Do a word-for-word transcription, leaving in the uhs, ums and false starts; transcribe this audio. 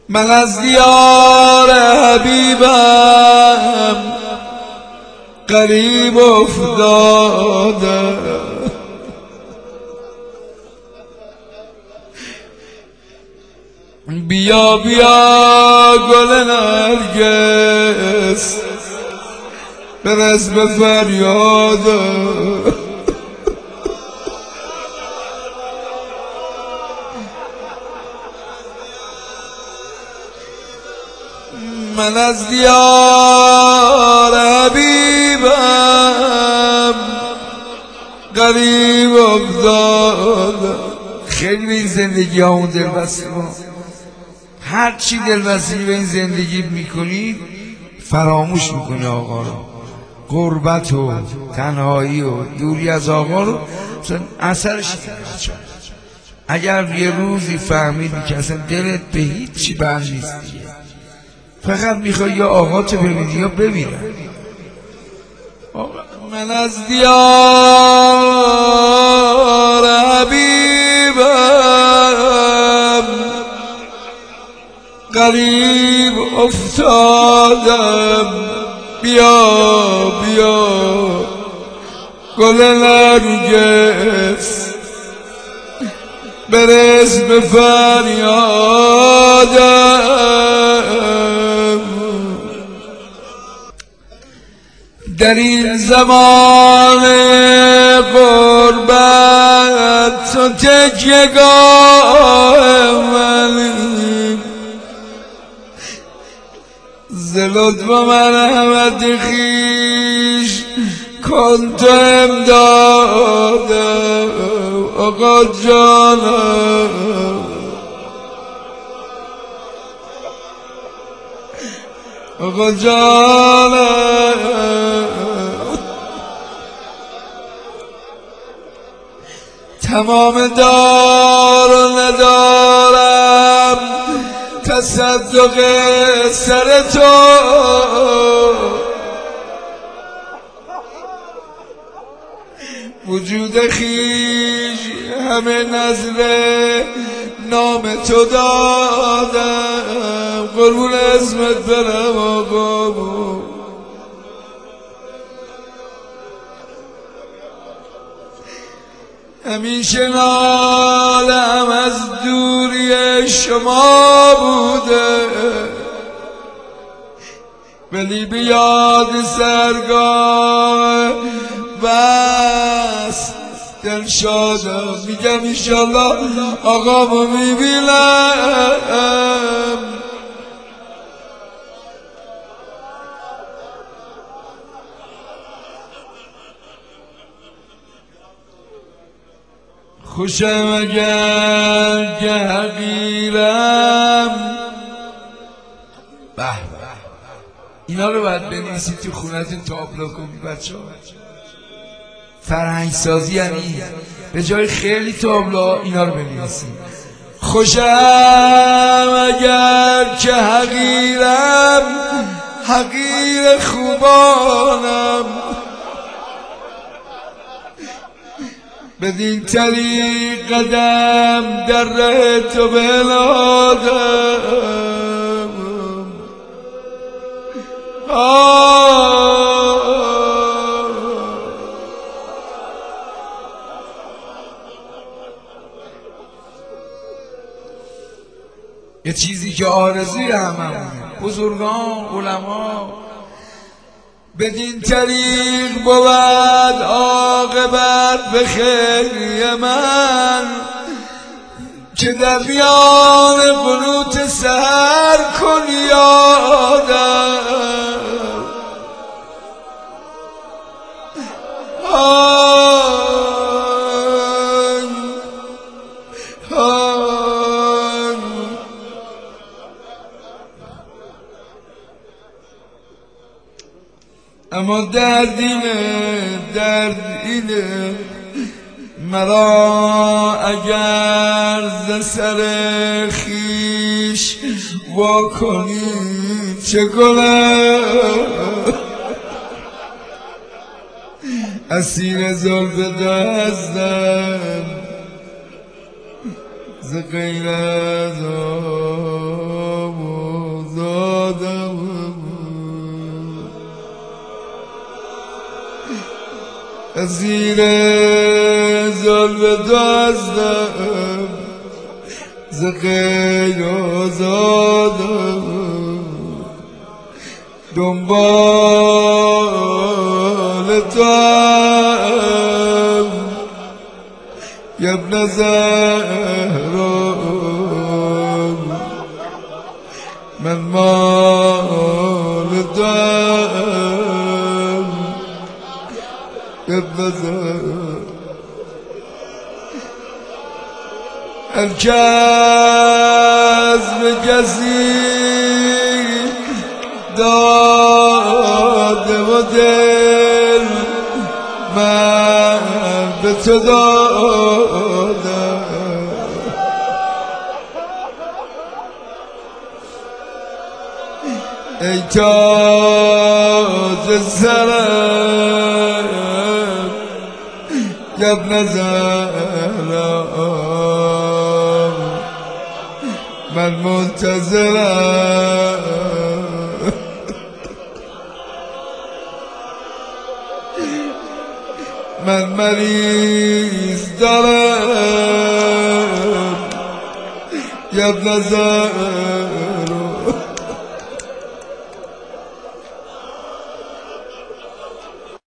من از دیار حبیبم غریب افتادم، بیا بیا گل نرگس برس به فریادم. من از دیار حبیبم غریب افتادم. خیلی به این زندگی همون دلبسته ما، هر چی دلبسته به این زندگی میکنید فراموش میکنه آقا رو، غربت و تنهایی و دوری از آقا رو اثرش بچه. اگر یه روزی فهمیدی که اصلا دلت به هیچی بند نیست، فقط میخوای یا آقا تو ببینی یا ببینم. من از دیار حبیبم غریب افتادم، بیا بیا گل نرگس برس به فریادم. در این زمان غربت تو تکیه‌گاه منی، ز لطف و مرحمت خویش کن تو امدادم آقا جانم، آقا جانم. تمام دار و ندارم تصدق سر تو، وجود خویش همه نذر نام تو دادم، قربون اسمت برم آقا. همیشه نالم از دوری شما بوده، ولی به یاد سرگاه بس دل شادم. میگم انشالله آقامو میبینم، خوشم اگر که حقیرم. به اینا رو باید بنویسید تو خونتون تابلو کنید بچه ها. فرهنگ سازی یعنی به جای خیلی تابلو اینا رو بنویسید. خوشم اگر که حقیرم، حقیر خوبانم، بدین طریق قدم در ره تو بنادم. یه چیزی که آرزوی هممونه، بزرگان علما، بدین طریق بود عاقبت به خیر من، که در میان قنوت سحر کن یادم. آی آی اما درد اینه، درد اینه مرا اگر ز سر خویش وا کنی چه کنم، اسیر زلف دستم ز غیر از آب اسیر ظلم تو هستم ز غیر آزادم دنبال تو هم ابن زهرا من مال تو هم ابن زهرا هر کس به کسی داده و دل من به تو دادم ای تاج سرم ابن زهرا من منتظرم من مریض دارم ابن زهرا